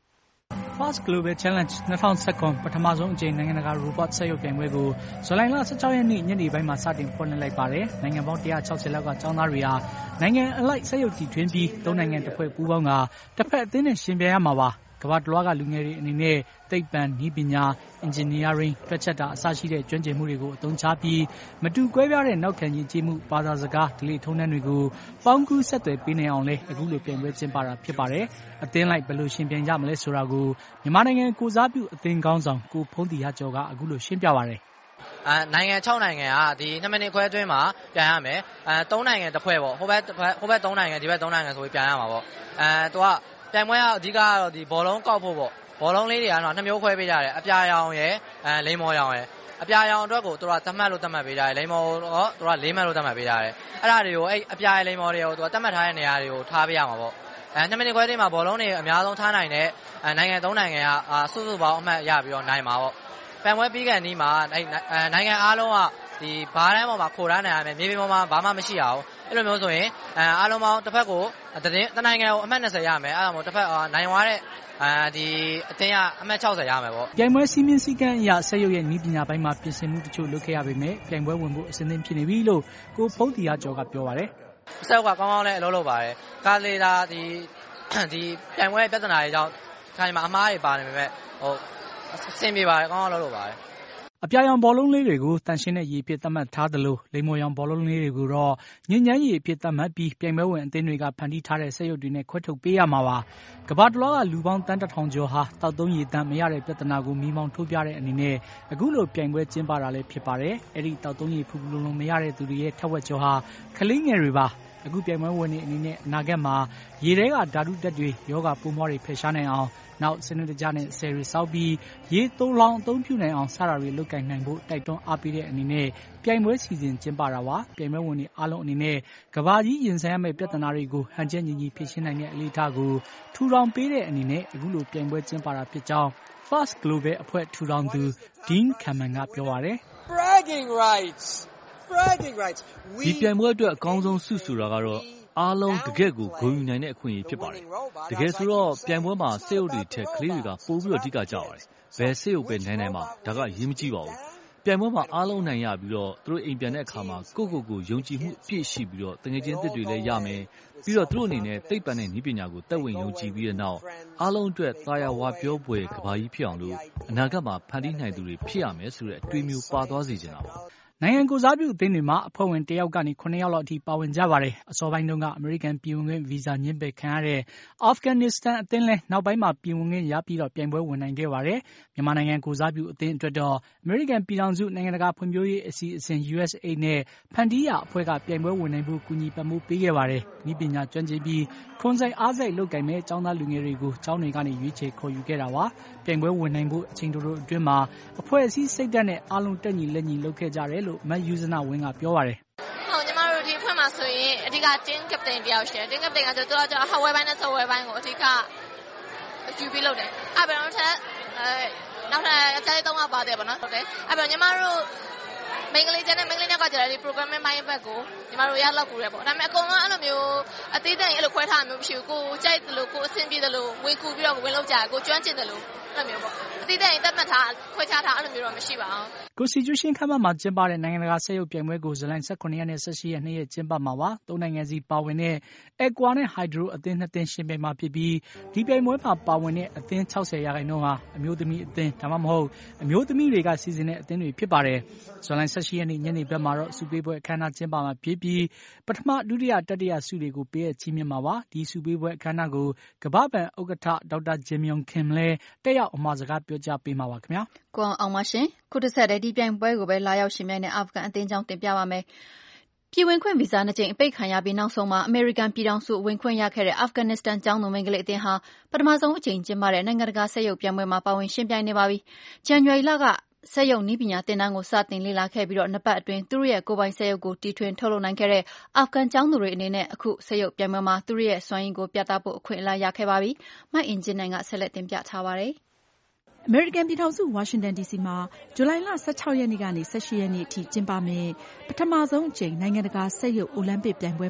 Fast Global Challenge 2019 ပထမဆုံးအကြိမ်နိုင်ငံတကာ robot စက်ရုပ်ပြိုင်ပွဲကိုဇူလိုင်လ 16 ရက်နေ့ညနေပိုင်းမှာစတင်ဖွင့်လှစ်လိုက်ပါတယ်။နိုင်ငံပေါင်း 160 လောက်ကကျောင်းသားတွေဟာနိုင်ငံအလိုက်စက်ရုပ်တီထွင်ပြီး၃နိုင်ငံတစ်ဖွဲ့ပူးပေါင်းကတစ်ဖက်အသင်းနဲ့ရှင်ပြိုင်ရမှာပါ။ကမ္ဘာတစ်လွှားကလူငယ်တွေအနေနဲ့သိပ္ပံနည်းပညာ engineering တွက်ချက်တာအစရှိတဲ့ကျွမ်းကျင်မှုတွေကိုအသုံးချပြီးမတူကွဲပြားတဲ့နောက်ခံယဉ်ကျေးမှုဘာသာစကားဓလေ့ထုံးတမ်းတွေကိုပေါင်းကူးဆက်သွယ်ပေးနိုင်အောင်လဲအခုလိုပြိုင်ပွဲကျင်းပတာဖြစ်ပါတယ်။အသင်းလိုက်ဘယ်လိုရှင်ပြိုင်ကြမလဲဆိုတာကိုမြန်မာနိုင်ငံကိုစားပြုအသင်းကောင်းဆောင်ကိုဖုံးတီရကျော်ကအခုလိုရှင်းပြပါတယ်။နိုင်ငံ6နိုင်ငံကဒီ2မိနစ်ခွဲအတွင်းမှာပြန်ရမယ်3နိုင်ငံတစ်ဖွဲ့ပေါ့ဟိုဘက်3နိုင်ငံဒီဘက်3နိုင်ငံဆိုပြီးပြန်ရမှာပေါ့သူကပြိုင်ပွဲကအဓိကကတော့ဒီဘောလုံးကောက်ဖို့ပေါ့ဘောလုံးလေးတွေကတော့2မျိုးခွဲပေးကြတယ်အပြာရောင်ရယ်လိမ္မော်ရောင်ရယ်အပြာရောင်အတွက်ကိုသူကသတ်မှတ်လို့သတ်မှတ်ပေးကြတယ်လိမ္မော်တော့သူက4မှတ်လို့သတ်မှတ်ပေးကြတယ်အဲ့ဒါတွေကိုအဲ့အပြာရယ်လိမ္မော်တွေကိုသူကသတ်မှတ်ထားတဲ့နေရာတွေကိုထားပေးရမှာပေါ့2မိနစ်ခွဲအတွင်းမှာဘောလုံးတွေအများဆုံးထားနိုင်တဲ့နိုင်ငံ3နိုင်ငံကစုစုပေါင်းအမှတ်ရပြီးတော့နိုင်မှာပေါ့ပြိုင်ပွဲပြီးကန်ဒီမှာနိုင်ငံအားလုံးကဒီဘားတန်းပေါ်မှာခိုထားနိုင်ရမယ်မြေပြင်ပေါ်မှာဘာမှမရှိအောင်အဲ့လိုမျိုးဆိုရင်အားလုံးပေါင်းတစ်ဖက်ကိုတနိုင်ငံကိုအမှတ်20ရမယ်အဲ့ဒါမို့တစ်ဖက်နိုင်သွားတဲ့ဒီအသင်းကအမှတ်60ရမယ်ပေါ့ပြိုင်ပွဲစီးမင်းစည်းကမ်းအရဆက်ရုပ်ရဲ့နည်းပညာပိုင်းမှာပြင်ဆင်မှုတချို့လုပ်ခဲ့ရပေမဲ့ပြိုင်ပွဲဝင်ဖို့အဆင်သင့်ဖြစ်နေပြီလို့ကိုဖုံးတီရကျော်ကပြောပါတယ်ဆက်ကကောင်းကောင်းလေးအလုပ်လုပ်ပါတယ်ကားလေးသားဒီပြိုင်ပွဲပြဿနာတွေကြောင့်ခိုင်မှာအမားတွေပါနေပေမဲ့အဆင်ပြေပါတယ်ကောင်းကောင်းလုပ်ပါတယ်အပြာရောင်ဘောလုံးလေးတွေကိုတန်ရှင်းတဲ့ရေဖြစ်သတ်မှတ်ထားသလိုလိမ္မော်ရောင်ဘောလုံးလေးတွေကိုတော့ညဉ့်ညမ်းရေဖြစ်သတ်မှတ်ပြီးပြိုင်ပွဲဝင်အသင်းတွေကဖန်တီးထားတဲ့စက်ရုပ်တွေနဲ့ခွဲထုတ်ပေးရမှာပါကမ္ဘာတစ်လွှားကလူပေါင်းတန်း1000ကျော်ဟာတောက်သုံးရေတန်းမရတဲ့ပြဿနာကိုမိမောင်းထိုးပြတဲ့အနေနဲ့အခုလိုပြိုင်ပွဲကျင်းပတာလည်းဖြစ်ပါတယ်အဲ့ဒီတောက်သုံးရေဖူဖူလုံးမရတဲ့သူတွေရဲ့ထက်ဝက်ကျော်ဟာကလေးငယ်တွေပါအခုပြိုင်ပွဲဝင်နေအနေနဲ့အနာဂတ်မှာရေထဲကဓာတုဓာတ်တွေယောဂပိုးမွှားတွေဖယ်ရှားနိုင်အောင်နောက်စနစ်တကျနဲ့ဆယ်ရီစောက်ပြီးရေသုံးလောင်အသုံးပြုနိုင်အောင်စတာတွေလုပ်ကိုင်နိုင်ဖို့တိုက်တွန်းအားပေးတဲ့အနေနဲ့ပြိုင်ပွဲစီစဉ်ကျင်းပတာပါပြိုင်ပွဲဝင်တွေအားလုံးအနေနဲ့ကဘာကြီးရင်ဆိုင်ရမယ့်ပြဿနာတွေကိုဟန်ချက်ညီညီဖြေရှင်းနိုင်တဲ့အလေးထားကိုထူထောင်ပေးတဲ့အနေနဲ့အခုလိုပြိုင်ပွဲကျင်းပတာဖြစ်ကြောင်း Fast Global အဖွဲ့ထူထောင်သူ Dean Kamen ကပြောပါတယ် Bragging rights ဒီပြိုင်ပွဲအတွက်အကောင်းဆုံးဆုဆိုတာကတော့အားလုံးတကယ့်ကိုဂုဏ်ယူနိုင်တဲ့အခွင့်အရေးဖြစ်ပါတယ်။တကယ်ဆိုတော့ပြိုင်ပွဲမှာစက်ရုပ်တွေထက်ကလေးတွေကပိုပြီးတော့အဓိကကျပါတယ်။ဘယ်စက်ရုပ်ပဲနိုင်မှာဒါကအရေးမကြီးပါဘူး။ပြိုင်ပွဲမှာအားလုံးနိုင်ရပြီးတော့သူတို့အိမ်ပြန်တဲ့အခါမှာကိုယုံကြည်မှုအပြည့်ရှိပြီးတော့တကယ်ချင်းသစ်တွေလည်းရမယ်။ပြီးတော့သူတို့အနေနဲ့သိပ္ပံနဲ့နည်းပညာကိုသက်ဝင်ယုံကြည်ပြီးတဲ့နောက်အားလုံးအတွက်သာယာဝပြောပွဲကဘာကြီးဖြစ်အောင်လို့အနာဂတ်မှာဖန်တီးနိုင်သူတွေဖြစ်ရမယ်ဆိုတဲ့အတွေးမျိုးပါသွားစေချင်တာပါ။နိုင်ငံကိုစားပြုအသင်းတွေမှာအဖွဲ့ဝင်1ယောက်ကနေ9ယောက်လောက်အထိပါဝင်ကြပါတယ်။အစောပိုင်းတုန်းကအမေရိကန်ပြည်ဝင်ခွင့်ဗီဇာညှင်းပယ်ခံရတဲ့အာဖဂန်နစ္စတန်အသင်းလည်းနောက်ပိုင်းမှာပြည်ဝင်ခွင့်ရပြီးတော့ပြိုင်ပွဲဝင်နိုင်ခဲ့ပါတယ်။မြန်မာနိုင်ငံကိုစားပြုအသင်းအတွက်တော့အမေရိကန်ပြည်ထောင်စုနိုင်ငံတကာဖွံ့ဖြိုးရေးအစီအစဉ် USAID နဲ့ဖန်တီးရာအဖွဲ့ကပြိုင်ပွဲဝင်နိုင်ဖို့ကူညီပံ့ပိုးပေးခဲ့ပါတယ်။နည်းပညာကျွမ်းကျင်ပြီးခွန်စိုက်အားစိုက်လုပ်ကိုင်မဲ့ကျောင်းသားလူငယ်တွေကိုကျောင်းတွေကနေရွေးချယ်ခေါ်ယူခဲ့တာပါ။ပြိုင်ပွဲဝင်နိုင်ဖို့အချိန်တိုတိုအတွင်းမှာအဖွဲ့အစည်းစိတ်ဓာတ်နဲ့အားလုံးတက်ညီလက်ညီလုပ်ခဲ့ကြတယ်လို့မယူဇနာဝင်းကပြောပါတယ်ဟုတ်ညီမတို့ဒီအဖွဲ့မှာဆိုရင်အဓိက team captain တယောက်ရှိတယ် team captain ကကျွန်တော် hardware ဘိုင်းနဲ့ software ဘိုင်းကိုအဓိကယူပြီးလုပ်တယ်အဲ့တော့နောက်ထပ်အကြိုက်3ယောက်ပါတယ်ပေါ့နော်ဟုတ်တယ်အဲ့တော့ညီမတို့မိန်းကလေးကျန်တဲ့မိန်းကလေးတွေကကျတော့ဒီ programming ဘိုင်းဘက်ကိုညီမတို့ရလောက်ကူတယ်ပေါ့ဒါပေမဲ့အကုန်လုံးအဲ့လိုမျိုးအသေးစိတ်အဲ့လိုခွဲထားမျိုးမရှိဘူးကိုကြိုက်တယ်လို့ကိုအဆင်ပြေတယ်လို့ဝင်ကူပြီးတော့ဝင်လောက်ကြတယ်ကိုကျွမ်းကျင်တယ်လို့အဲ့လိုမျိုးပေါ့အသေးစိတ်တတ်မှတ်ထားခွဲခြားထားအဲ့လိုမျိုးတော့မရှိပါဘူး Constitution ခမ်းမမှာကျင်းပတဲ့နိုင်ငံတကာစက်ရုပ်ပြိုင်ပွဲကိုဇူလိုင်18ရက်နဲ့18ရက်2ရက်ကျင်းပမှာပါ။သုံးနိုင်ငံစီပါဝင်တဲ့ Aqua နဲ့ Hydro အသင်း2သင်းရှင်ပြိုင်မှာဖြစ်ပြီးဒီပြိုင်ပွဲမှာပါဝင်တဲ့အသင်း60%ဟာအမျိုးသမီးအသင်းဒါမှမဟုတ်အမျိုးသမီးတွေကစီစဉ်တဲ့အသင်းတွေဖြစ်ပါတယ်။ဇူလိုင်18ရက်နေ့ညနေဘက်မှာတော့စုပေးပွဲအခမ်းအနားကျင်းပမှာဖြစ်ပြီးပထမဒုတိယတတိယဆုတွေကိုပေးအပ်ချီးမြှင့်မှာပါ။ဒီစုပေးပွဲအခမ်းအနားကိုကမ္ဘာ့ဘဏ်ဥက္ကဋ္ဌဒေါက်တာဂျင်မြုံခင်လည်းတက်ရောက်အမှာစကားပြောကြားပေးမှာပါခင်ဗျာ။ကိုအောင်မရှင်ခုတစ်ဆက်တည်းဒီပြိုင်ပွဲကိုပဲလာရောက်ရှင်မြိုင်တဲ့အာဖဂန်အသင်းကြောင့်တင်ပြပါမယ်။ပြည်ဝင်ခွင့်ဗီဇာ2ကြိမ်အပိတ်ခံရပြီးနောက်ဆုံးမှာအမေရိကန်ပြည်ထောင်စုဝင်ခွင့်ရခဲ့တဲ့အာဖဂန်နစ္စတန်ကျောင်းသူမိန်းကလေးအသင်းဟာပထမဆုံးအကြိမ်ကျင်းပတဲ့နိုင်ငံတကာစက်ရုပ်ပြိုင်ပွဲမှာပါဝင်ရှင်ပြိုင်နေပါပြီ။ဇန်နဝါရီလကစက်ရုပ်နည်းပညာသင်တန်းကိုစတင်လေ့လာခဲ့ပြီးတော့နှစ်ပတ်အတွင်းသူတို့ရဲ့ကိုယ်ပိုင်စက်ရုပ်ကိုတီထွင်ထုတ်လုပ်နိုင်ခဲ့တဲ့အာဖဂန်ကျောင်းသူတွေအနေနဲ့အခုစက်ရုပ်ပြိုင်ပွဲမှာသူတို့ရဲ့စွမ်းရည်ကိုပြသဖို့အခွင့်အလမ်းရခဲ့ပါပြီ။မအင်ဂျင်နိုင်ကဆက်လက်တင်ပြထားပါတယ်။အမေရိကန်ပြည်ထောင်စုဝါရှင်တန် DC မှာဇူလိုင်လ16ရက်နေ့ကနေ18ရက်နေ့အထိကျင်းပမယ့်ပထမဆုံးအကြိမ်နိုင်ငံတကာစက်ရုပ်အိုလံပစ်ပြိုင်ပွဲမှာ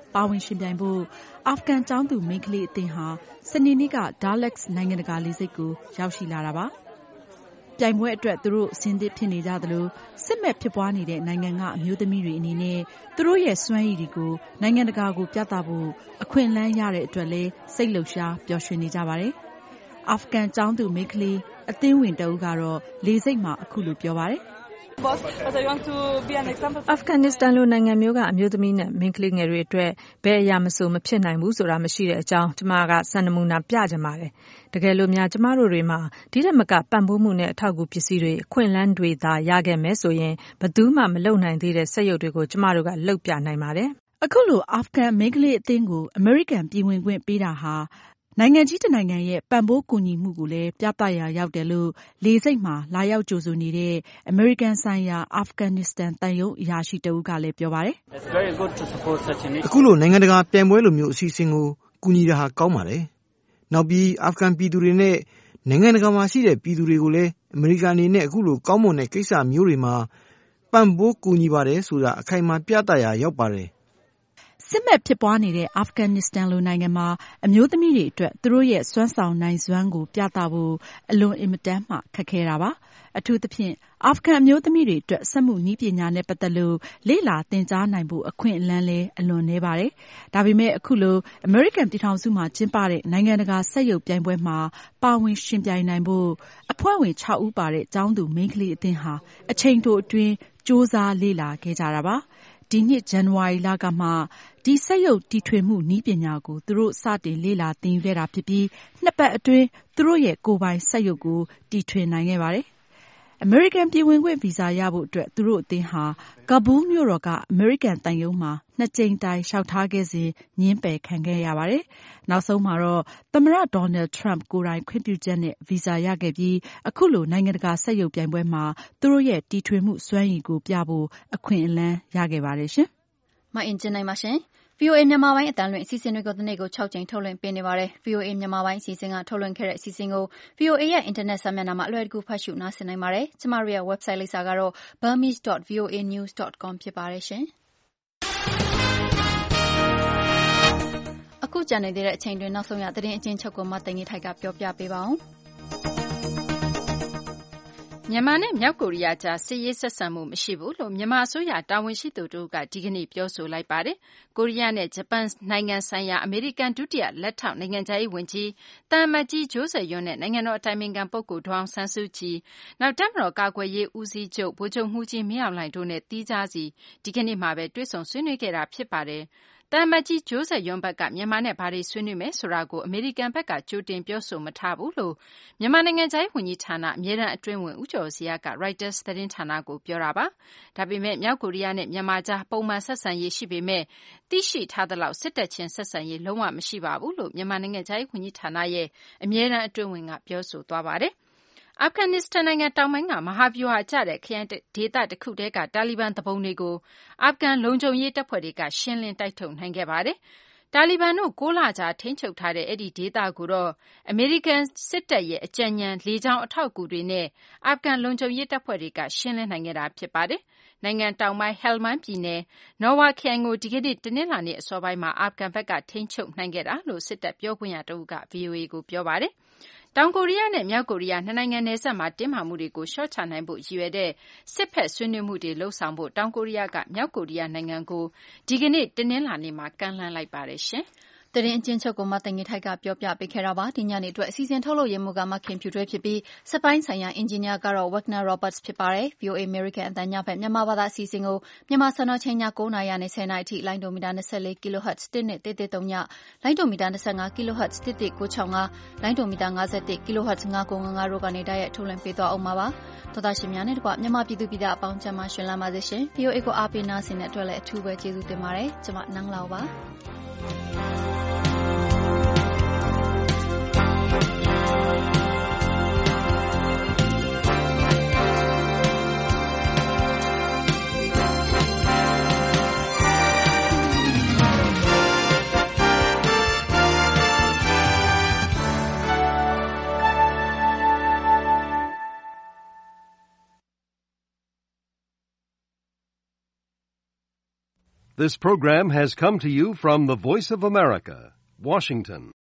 ပါဝင်ရှင်ပြိုင်ဖို့အာဖဂန်ကျောင်းသူမိန်းကလေးအသင်းဟာစနေနေ့က Dalek နိုင်ငံတကာလေဆိပ်ကိုရောက်ရှိလာတာပါ။ပြိုင်ပွဲအတွက်သူတို့အဆင်သင့်ဖြစ်နေကြသလိုစစ်မဲ့ဖြစ်ပွားနေတဲ့နိုင်ငံကအမျိုးသမီးတွေအနေနဲ့သူတို့ရဲ့စွမ်းရည်တွေကိုနိုင်ငံတကာကိုပြသဖို့အခွင့်အလမ်းရတဲ့အတွက်လည်းစိတ်လှုပ်ရှားပျော်ရွှင်နေကြပါတယ်။အာဖဂန်ကျောင်းသူမိန်းကလေးအသင်းဝင်တဦးကတော့လေဆိပ်မှာအခုလိုပြောပါတယ်။အာဖဂန်နစ္စတန်လိုနိုင်ငံမျိုးကအမျိုးသမီးနဲ့မိန်းကလေးငယ်တွေအတွက်ဘယ်အရာမဆိုမဖြစ်နိုင်ဘူးဆိုတာမရှိတဲ့အကြောင်းကျမကစံနမူနာပြချင်ပါတယ်။တကယ်လို့များကျမတို့တွေမှာဒီထက်မကပံ့ပိုးမှုနဲ့အထောက်အကူပစ္စည်းတွေအခွင့်အလမ်းတွေသာရခဲ့မယ်ဆိုရင်ဘယ်သူမှမလုပ်နိုင်သေးတဲ့စက်ရုပ်တွေကိုကျမတို့ကလုပ်ပြနိုင်ပါတယ်။အခုလိုအာဖဂန်မိန်းကလေးအသင်းကိုအမေရိကန်ပြည်ဝင်ခွင့်ပေးတာဟာနိုင်ငံကြီးတစ်နိုင်ငံရဲ့ပံ့ပိုးကူညီမှုကိုလည်းပြသရာရောက်တယ်လို့လေဆိပ်မှာလာရောက်ကြိုဆိုနေတဲ့အမေရိကန်ဆိုင်ရာအာဖဂန်နစ္စတန်သံရုံးအရာရှိတဦးကလည်းပြောပါတယ်။အခုလိုနိုင်ငံတကာပြိုင်ပွဲလိုမျိုးအစီအစဉ်ကိုကူညီတာဟာကောင်းပါတယ်။နောက်ပြီးအာဖဂန်ပြည်သူတွေနဲ့နိုင်ငံတကာမှာရှိတဲ့ပြည်သူတွေကိုလည်းအမေရိကန်အနေနဲ့အခုလိုကောင်းမွန်တဲ့ကိစ္စမျိုးတွေမှာပံ့ပိုးကူညီပါတယ်ဆိုတာအခိုင်အမာပြသရာရောက်ပါတယ်စစ်မဲ့ဖြစ်ပွားနေတဲ့အာဖဂန်နစ္စတန်လိုနိုင်ငံမှာအမျိုးသမီးတွေအတွက်သူတို့ရဲ့စွမ်းဆောင်နိုင်စွမ်းကိုပြသဖို့အလွန်အင်မတန်မှခက်ခဲတာပါ။အထူးသဖြင့်အာဖဂန်အမျိုးသမီးတွေအတွက်စက်မှုနည်းပညာနဲ့ပတ်သက်လို့လေ့လာသင်ကြားနိုင်ဖို့အခွင့်အလမ်းလည်းအလွန်နည်းပါတယ်။ဒါပေမဲ့အခုလိုအမေရိကန်ပြည်ထောင်စုမှာကျင်းပတဲ့နိုင်ငံတကာစက်ရုပ်ပြိုင်ပွဲမှာပါဝင်ရှင်ပြိုင်နိုင်ဖို့အဖွဲ့ဝင် 6 ဦးပါတဲ့ကျောင်းသူမိန်းကလေးအသင်းဟာအချိန်တိုအတွင်းစ조사လေ့လာခဲ့ကြတာပါ။ဒီနှစ်ဇန်နဝါရီလကမှဒီစက်ရုပ်တီထွင်မှုနည်းပညာကိုသူတို့စတင်လေ့လာသင်ယူခဲ့တာဖြစ်ပြီး2 ပတ်အတွင်းသူတို့ရဲ့ကိုယ်ပိုင်စက်ရုပ်ကိုတီထွင်နိုင်ခဲ့ပါတယ်။အမေရိကန်ပြည်ဝင်ခွင့်ဗီဇာရဖို့အတွက်သူတို့အသင်းဟာကာဘူးမြို့တော်ကအမေရိကန်သံရုံးမှာ2 ကြိမ်တိုင်လျှောက်ထားခဲ့စဉ်ငြင်းပယ်ခံခဲ့ရပါတယ်။နောက်ဆုံးမှာတော့သမ္မတဒေါ်နယ်ထရမ့်ကိုယ်တိုင်ခွင့်ပြုချက်နဲ့ဗီဇာရခဲ့ပြီးအခုလိုနိုင်ငံတကာစက်ရုပ်ပြိုင်ပွဲမှာသူတို့ရဲ့တီထွင်မှုစွမ်းရည်ကိုပြဖို့အခွင့်အလမ်းရခဲ့ပါတယ်ရှင်။မအင်ဂျင်နိုင်ပါရှင်။ VOA မြန်မာပိုင်းအတန်လွင့်အစီအစဉ်တွေကိုဒီနေ့ကို6ကြိမ်ထုတ်လွှင့်ပေးနေပါတယ်။ VOA မြန်မာပိုင်းအစီအစဉ်ကထုတ်လွှင့်ခဲ့တဲ့အစီအစဉ်ကို VOA ရဲ့အင်တာနက်စာမျက်နှာမှာအလွယ်တကူဖတ်ရှုနားဆင်နိုင်ပါတယ်။ကျမတို့ရဲ့ website လိပ်စာကတော့ burmese.voanews.com ဖြစ်ပါတယ်ရှင်။အခုကြံနေသေးတဲ့အချိန်တွင်နောက်ဆုံးရသတင်းအကျဉ်းချုပ်ကိုမသိင်္ဂီထိုက်ကပြောပြပေးပါဦး။မြန်မာနဲ့မြောက်ကိုရီးယားကြားစစ်ရေးဆက်ဆံမှုမရှိဘူးလို့မြန်မာအစိုးရတာဝန်ရှိသူတို့ကဒီကနေ့ပြောဆိုလိုက်ပါတယ်။ကိုရီးယားနဲ့ဂျပန်နိုင်ငံဆိုင်ရာအမေရိကန်ဒုတိယလက်ထောက်နိုင်ငံခြားရေးဝန်ကြီးတန်မတ်ကြီးဂျိုးဆက်ရွံ့နဲ့နိုင်ငံတော်အတိုင်ပင်ခံပုဂ္ဂိုလ်ဒေါအောင်ဆန်းစုကြည်နောက်တပ်မတော်ကာကွယ်ရေးဦးစီးချုပ်ဗိုလ်ချုပ်မှူးကြီးမင်းအောင်လှိုင်တို့နဲ့တီးခြားစီဒီကနေ့မှာပဲတွေ့ဆုံဆွေးနွေးခဲ့တာဖြစ်ပါတယ်။တန်မတ်ကြီးဂျိုးဆက်ရွံ့ဘက်ကမြန်မာနဲ့ဘာတွေဆွေးနွေးမယ်ဆိုတာကိုအမေရိကန်ဘက်ကကြိုတင်ပြောဆိုမထားဘူးလို့မြန်မာနိုင်ငံခြားရေးဝန်ကြီးဌာနအမြဲတမ်းအတွင်းဝန်ဦးကျော်ဇေယျက Reuters သတင်းဌာနကိုပြောတာပါ။ဒါပေမဲ့မြောက်ကိုရီးယားနဲ့မြန်မာကြားပုံမှန်ဆက်ဆံရေးရှိပေမဲ့သိရှိထားသလောက်စစ်တပ်ချင်းဆက်ဆံရေးလုံးဝမရှိပါဘူးလို့မြန်မာနိုင်ငံခြားရေးဝန်ကြီးဌာနရဲ့အမြဲတမ်းအတွင်းဝန်ကပြောဆိုသွားပါတယ်။အာဖဂန်နစ္စတန်နိုင်ငံတောင်ပိုင်းကမဟာဗျူဟာကျတဲ့ခရိုင်ဒေသတစ်ခုတည်းကတာလီဘန်သူပုန်တွေကိုအာဖဂန်လုံခြုံရေးတပ်ဖွဲ့တွေကရှင်းလင်းတိုက်ထုတ်နိုင်ခဲ့ပါတယ်။တာလီဘန်တို့6 လကြာထိန်းချုပ်ထားတဲ့အဲ့ဒီဒေသကိုတော့အမေရိကန်စစ်တပ်ရဲ့အကြံဉာဏ်လေကြောင်းအထောက်အကူတွေနဲ့အာဖဂန်လုံခြုံရေးတပ်ဖွဲ့တွေကရှင်းလင်းနိုင်ခဲ့တာဖြစ်ပါတယ်။နိုင်ငံတောင်ပိုင်းဟဲလ်မန်းပြည်နယ်နော်ဝါခရိုင်ကိုဒီကနေ့တနင်္လာနေ့အစောပိုင်းမှာအာဖဂန်ဘက်ကထိန်းချုပ်နိုင်ခဲ့တာလို့စစ်တပ်ပြောခွင့်ရတဦးက VOA ကိုပြောပါတယ်။တောင်ကိုရီးယားနဲ့မြောက်ကိုရီးယား2 နိုင်ငံနယ်စပ်မှာတင်းမာမှုတွေကိုလျှော့ချနိုင်ဖို့ရည်ရွယ်တဲ့စစ်ဖက်ဆွေးနွေးမှုတွေလှုပ်ဆောင်ဖို့တောင်ကိုရီးယားကမြောက်ကိုရီးယားနိုင်ငံကိုဒီကနေ့တနင်္လာနေ့မှာကမ်းလှမ်းလိုက်ပါတယ်ရှင်။သတင်းအကျဉ်းချုပ်ကိုမသိင်္ဂီထိုက်ကပြောပြပေးခဲ့တာပါဒီညနေအတွက်အစီအစဉ်ထုတ်လို့ရမှုကမခင်ဖြူတွဲဖြစ်ပြီးစပိုင်းဆိုင်ရာအင်ဂျင်နီယာကတော့ Wagner Roberts ဖြစ်ပါတယ် VOA American အတန်ညဘက်မြန်မာဘာသာအစီအစဉ်ကိုမြန်မာစံတော်ချိန်ည9:00နာရီနဲ့10:00နာရီအထိလိုင်းဒိုမီတာ24 kHz 1.133ညလိုင်းဒိုမီတာ25 kHz 1.965လိုင်းဒိုမီတာ51 kHz 9.55တို့ကနေတိုက်ရိုက်ထုတ်လွှင့်ပေးသွားအောင်ပါသောတာရှင်များနဲ့တကွမြန်မာပြည်သူပြည်သားအပေါင်းချမ်းသာရှင်လန်းပါစေရှင် VOA ကိုအားပေးနာဆင်တဲ့အတွက်လည်းအထူးပဲကျေးဇူးတင်ပါတယ်ကျွန်မနန်းလောက်ပါ This program has come to you from the Voice of America, Washington.